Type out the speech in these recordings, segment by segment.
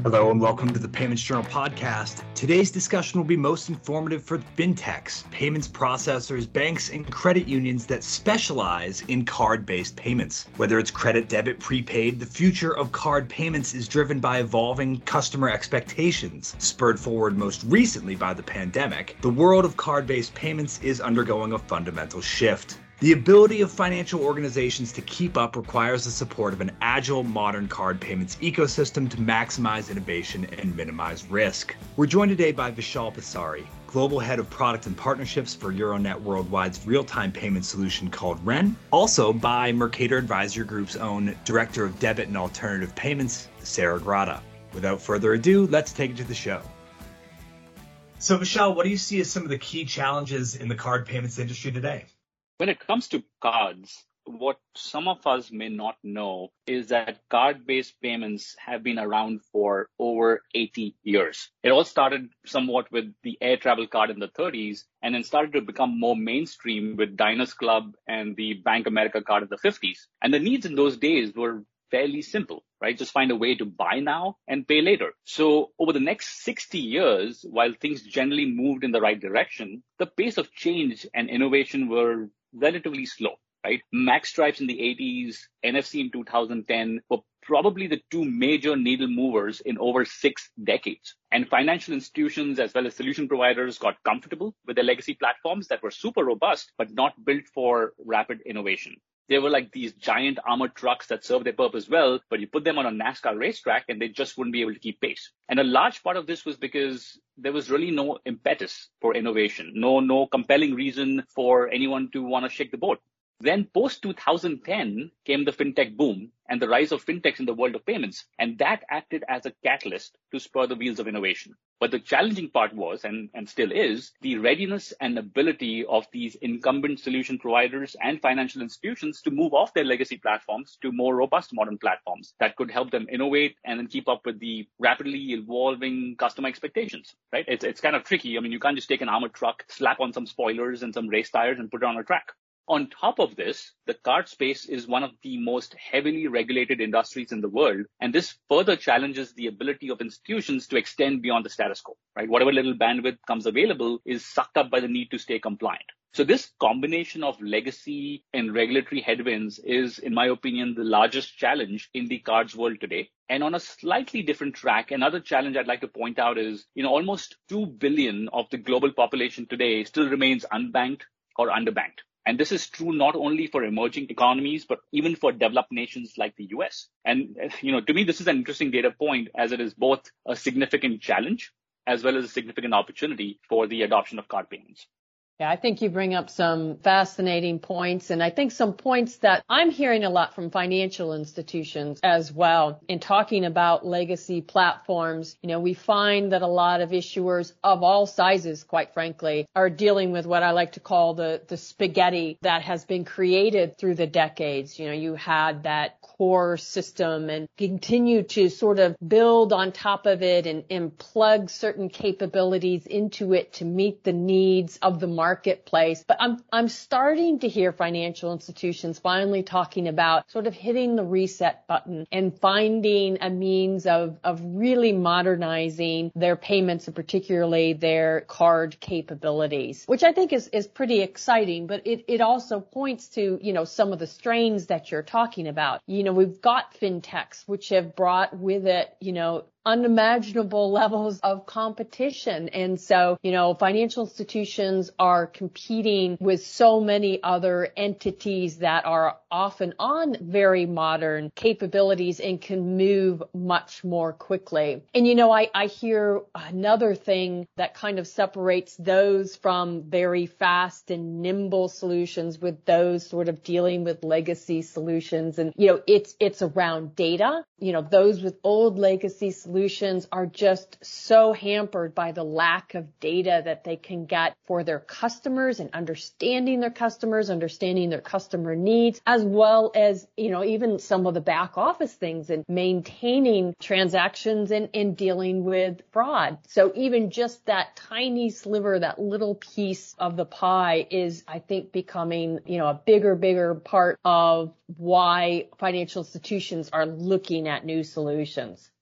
Hello and welcome to the Payments Journal podcast. Today's discussion will be most informative for fintechs, payments processors, banks, and credit unions that specialize in card-based payments. Whether it's credit, debit, prepaid, the future of card payments is driven by evolving customer expectations, spurred forward most recently by the pandemic. The world of card-based payments is undergoing a fundamental shift. The ability of financial organizations to keep up requires the support of an agile, modern card payments ecosystem to maximize innovation and minimize risk. We're joined today by Vishal Pasari, Global Head of Product and Partnerships for Euronet Worldwide's real-time payment solution called Ren. Also by Mercator Advisor Group's own Director of Debit and Alternative Payments, Sarah Grata. Without further ado, let's take it to the show. So Vishal, what do you see as some of the key challenges in the card payments industry today? When it comes to cards, what some of us may not know is that card-based payments have been around for over 80 years. It all started somewhat with the air travel card in the 30s and then started to become more mainstream with Diners Club and the Bank America card in the 50s. And the needs in those days were fairly simple, right? Just find a way to buy now and pay later. So over the next 60 years, while things generally moved in the right direction, the pace of change and innovation were relatively slow, right? Magstripes in the 80s, NFC in 2010 were probably the two major needle movers in over 6 decades. And financial institutions as well as solution providers got comfortable with their legacy platforms that were super robust, but not built for rapid innovation. They were like these giant armored trucks that serve their purpose well, but you put them on a NASCAR racetrack and they just wouldn't be able to keep pace. And a large part of this was because there was really no impetus for innovation, no compelling reason for anyone to want to shake the boat. Then post 2010 came the fintech boom and the rise of fintechs in the world of payments, and that acted as a catalyst to spur the wheels of innovation. But the challenging part was, and still is, the readiness and ability of these incumbent solution providers and financial institutions to move off their legacy platforms to more robust modern platforms that could help them innovate and then keep up with the rapidly evolving customer expectations, right? It's kind of tricky. I mean, you can't just take an armored truck, slap on some spoilers and some race tires and put it on a track. On top of this, the card space is one of the most heavily regulated industries in the world, and this further challenges the ability of institutions to extend beyond the status quo, right? Whatever little bandwidth comes available is sucked up by the need to stay compliant. So this combination of legacy and regulatory headwinds is, in my opinion, the largest challenge in the cards world today. And on a slightly different track, another challenge I'd like to point out is, almost 2 billion of the global population today still remains unbanked or underbanked. And this is true not only for emerging economies, but even for developed nations like the US. And, to me, this is an interesting data point as it is both a significant challenge as well as a significant opportunity for the adoption of card payments. Yeah, I think you bring up some fascinating points, and I think some points that I'm hearing a lot from financial institutions as well. In talking about legacy platforms, we find that a lot of issuers of all sizes, quite frankly, are dealing with what I like to call the spaghetti that has been created through the decades. You had that core system and continue to sort of build on top of it and plug certain capabilities into it to meet the needs of the marketplace. But I'm starting to hear financial institutions finally talking about sort of hitting the reset button and finding a means of really modernizing their payments and particularly their card capabilities, which I think is pretty exciting. But it also points to, some of the strains that you're talking about. We've got fintechs, which have brought with it, unimaginable levels of competition. And so, financial institutions are competing with so many other entities that are often on very modern capabilities and can move much more quickly. And, I hear another thing that kind of separates those from very fast and nimble solutions with those sort of dealing with legacy solutions. And, it's around data. Those with old legacy solutions are just so hampered by the lack of data that they can get for their customers and understanding their customers, understanding their customer needs, as well as, even some of the back office things and maintaining transactions and dealing with fraud. So even just that tiny sliver, that little piece of the pie is, I think, becoming, a bigger part of why financial institutions are looking at new solutions.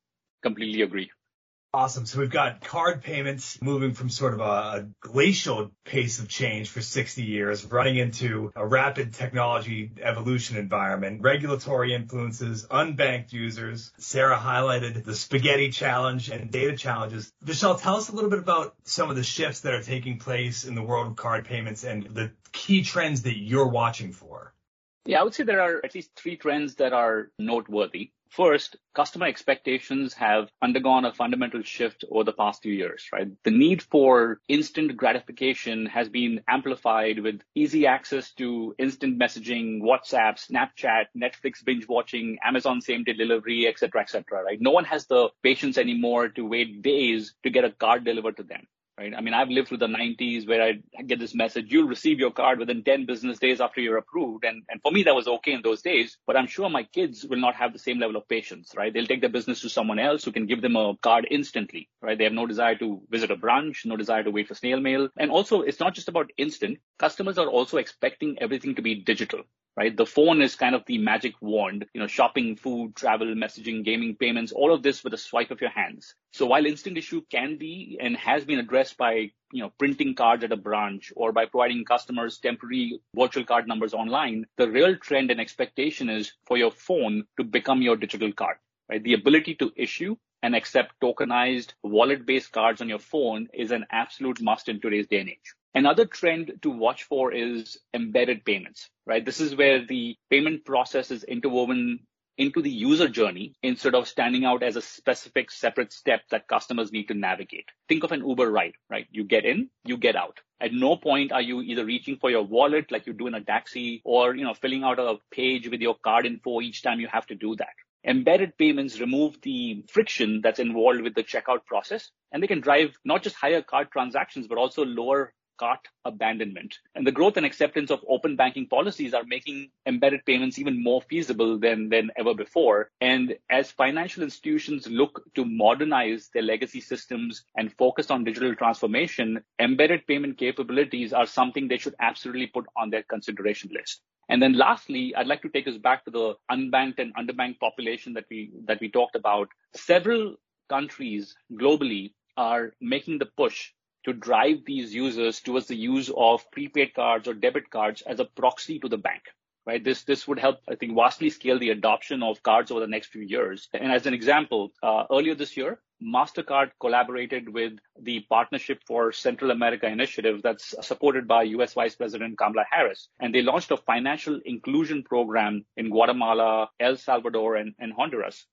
completely agree. Awesome. So we've got card payments moving from sort of a glacial pace of change for 60 years, running into a rapid technology evolution environment, regulatory influences, unbanked users. Sarah highlighted the spaghetti challenge and data challenges. Vishal, tell us a little bit about some of the shifts that are taking place in the world of card payments and the key trends that you're watching for. Yeah, I would say there are at least three trends that are noteworthy. First, customer expectations have undergone a fundamental shift over the past few years, right? The need for instant gratification has been amplified with easy access to instant messaging, WhatsApp, Snapchat, Netflix binge watching, Amazon same-day delivery, et cetera, right? No one has the patience anymore to wait days to get a card delivered to them. Right. I mean, I've lived through the 90s where I get this message, you'll receive your card within 10 business days after you're approved. And for me, that was okay in those days. But I'm sure my kids will not have the same level of patience, right? They'll take their business to someone else who can give them a card instantly, right? They have no desire to visit a branch, no desire to wait for snail mail. And also, it's not just about instant. Customers are also expecting everything to be digital. Right? The phone is kind of the magic wand, shopping, food, travel, messaging, gaming, payments, all of this with a swipe of your hands. So while instant issue can be and has been addressed by, printing cards at a branch or by providing customers temporary virtual card numbers online, the real trend and expectation is for your phone to become your digital card, right? The ability to issue and accept tokenized wallet-based cards on your phone is an absolute must in today's day and age. Another trend to watch for is embedded payments, right? This is where the payment process is interwoven into the user journey instead of standing out as a specific separate step that customers need to navigate. Think of an Uber ride, right? You get in, you get out. At no point are you either reaching for your wallet like you do in a taxi or, filling out a page with your card info each time you have to do that. Embedded payments remove the friction that's involved with the checkout process, and they can drive not just higher card transactions, but also lower cart abandonment. And the growth and acceptance of open banking policies are making embedded payments even more feasible than ever before. And as financial institutions look to modernize their legacy systems and focus on digital transformation, embedded payment capabilities are something they should absolutely put on their consideration list. And then lastly, I'd like to take us back to the unbanked and underbanked population that we talked about. Several countries globally are making the push to drive these users towards the use of prepaid cards or debit cards as a proxy to the bank, right? This would help, I think, vastly scale the adoption of cards over the next few years. And as an example, earlier this year, MasterCard collaborated with the Partnership for Central America initiative that's supported by U.S. Vice President Kamala Harris. And they launched a financial inclusion program in Guatemala, El Salvador, and Honduras.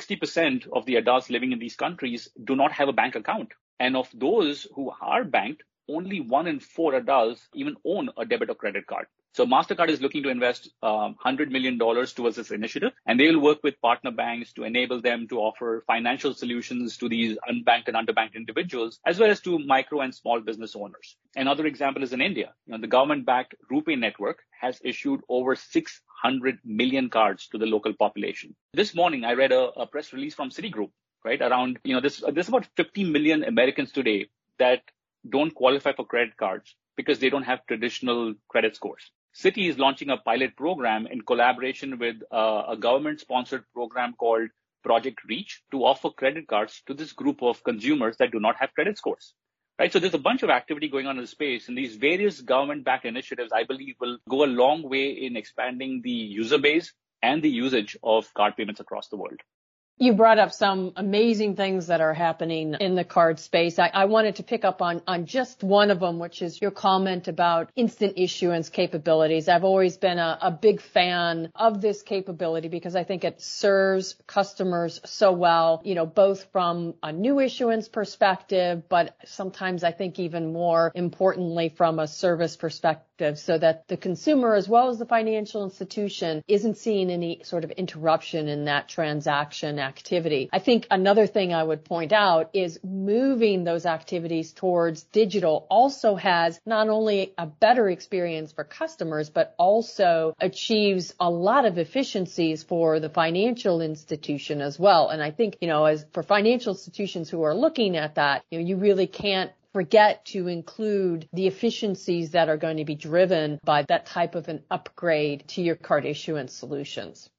60% of the adults living in these countries do not have a bank account. And of those who are banked, only 1 in 4 adults even own a debit or credit card. So MasterCard is looking to invest $100 million towards this initiative, and they will work with partner banks to enable them to offer financial solutions to these unbanked and underbanked individuals, as well as to micro and small business owners. Another example is in India. The government-backed RuPay network has issued over 600 million cards to the local population. This morning, I read a press release from Citigroup, right? Around, there's about 50 million Americans today that don't qualify for credit cards because they don't have traditional credit scores. Citi is launching a pilot program in collaboration with a government-sponsored program called Project Reach to offer credit cards to this group of consumers that do not have credit scores. Right, so there's a bunch of activity going on in the space, and these various government-backed initiatives, I believe, will go a long way in expanding the user base and the usage of card payments across the world. You brought up some amazing things that are happening in the card space. I wanted to pick up on just one of them, which is your comment about instant issuance capabilities. I've always been a big fan of this capability because I think it serves customers so well, both from a new issuance perspective, but sometimes I think even more importantly from a service perspective, so that the consumer as well as the financial institution isn't seeing any sort of interruption in that transaction activity. I think another thing I would point out is moving those activities towards digital also has not only a better experience for customers, but also achieves a lot of efficiencies for the financial institution as well. And I think, as for financial institutions who are looking at that, you really can't forget to include the efficiencies that are going to be driven by that type of an upgrade to your card issuance solutions.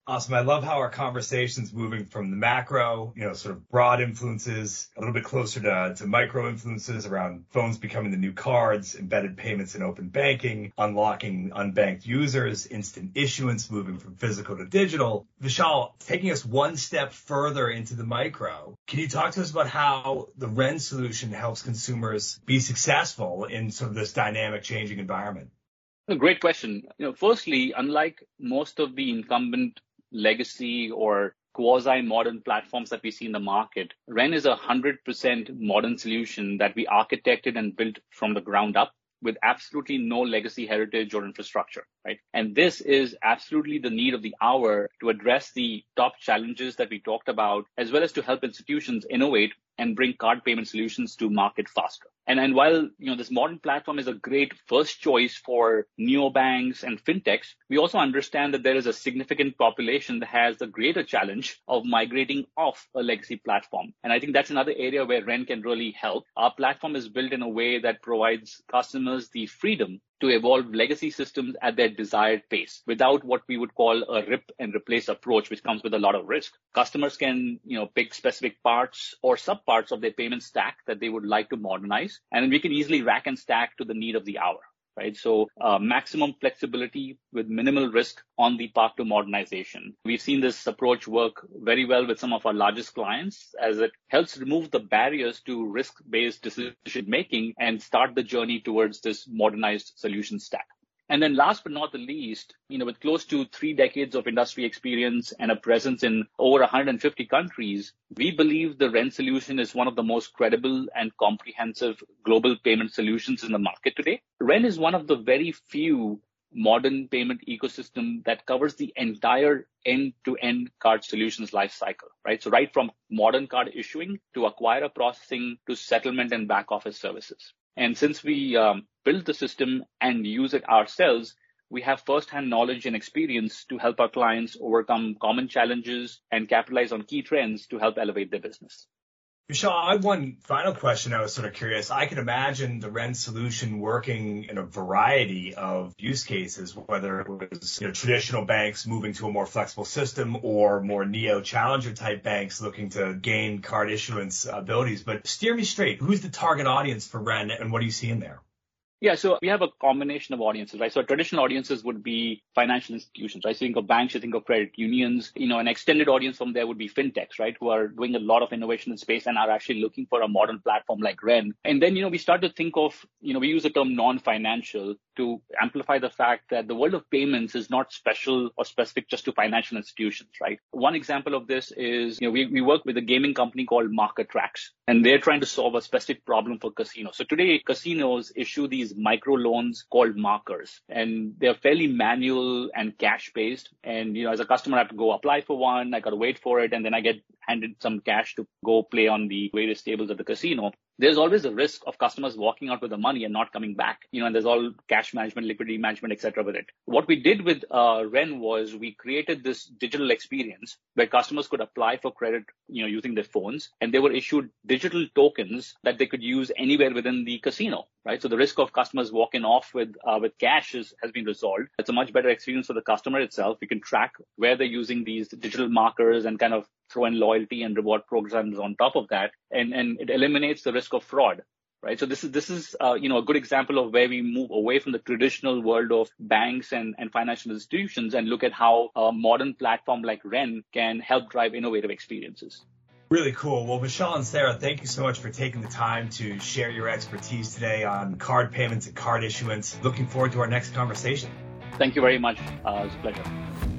Awesome. I love how our conversation's moving from the macro, sort of broad influences, a little bit closer to micro influences around phones becoming the new cards, embedded payments and open banking, unlocking unbanked users, instant issuance moving from physical to digital. Vishal, taking us one step further into the micro, can you talk to us about how the Ren solution helps consumers be successful in sort of this dynamic changing environment? A great question. Firstly, unlike most of the incumbent legacy or quasi-modern platforms that we see in the market, Ren is a 100% modern solution that we architected and built from the ground up with absolutely no legacy heritage or infrastructure, right? And this is absolutely the need of the hour to address the top challenges that we talked about, as well as to help institutions innovate and bring card payment solutions to market faster. And while this modern platform is a great first choice for neobanks and fintechs, we also understand that there is a significant population that has the greater challenge of migrating off a legacy platform. And I think that's another area where Ren can really help. Our platform is built in a way that provides customers the freedom to evolve legacy systems at their desired pace without what we would call a rip and replace approach, which comes with a lot of risk. Customers can, pick specific parts or subparts of their payment stack that they would like to modernize, and we can easily rack and stack to the need of the hour. Right. So maximum flexibility with minimal risk on the path to modernization. We've seen this approach work very well with some of our largest clients as it helps remove the barriers to risk-based decision making and start the journey towards this modernized solution stack. And then last but not the least, with close to 3 decades of industry experience and a presence in over 150 countries, we believe the Ren solution is one of the most credible and comprehensive global payment solutions in the market today. Ren is one of the very few modern payment ecosystem that covers the entire end-to-end card solutions lifecycle, right? So right from modern card issuing to acquirer processing to settlement and back office services. And since we build the system and use it ourselves, we have firsthand knowledge and experience to help our clients overcome common challenges and capitalize on key trends to help elevate their business. Vishal, I have one final question. I was sort of curious. I can imagine the Ren solution working in a variety of use cases, whether it was traditional banks moving to a more flexible system or more neo-challenger type banks looking to gain card issuance abilities. But steer me straight. Who's the target audience for Ren and what do you see in there? Yeah, so we have a combination of audiences, right? So traditional audiences would be financial institutions, right? So you think of banks, you think of credit unions, an extended audience from there would be fintechs, right? Who are doing a lot of innovation in space and are actually looking for a modern platform like Ren. And then, we start to think of, we use the term non-financial to amplify the fact that the world of payments is not special or specific just to financial institutions, right? One example of this is, we work with a gaming company called MarkerTrax, and they're trying to solve a specific problem for casinos. So today, casinos issue these micro loans called markers, and they're fairly manual and cash based. And, as a customer, I have to go apply for one. I got to wait for it. And then I get handed some cash to go play on the various tables at the casino. There's always a risk of customers walking out with the money and not coming back, and there's all cash management, liquidity management, etc. with it. What we did with Ren was we created this digital experience where customers could apply for credit, using their phones, and they were issued digital tokens that they could use anywhere within the casino, right? So the risk of customers walking off with cash has been resolved. It's a much better experience for the customer itself. We can track where they're using these digital markers and kind of throw in loyalty and reward programs on top of that, and it eliminates the risk of fraud, right? So this is a good example of where we move away from the traditional world of banks and financial institutions and look at how a modern platform like Ren can help drive innovative experiences. Really cool. Well, Vishal and Sarah, thank you so much for taking the time to share your expertise today on card payments and card issuance. Looking forward to our next conversation. Thank you very much. It was a pleasure.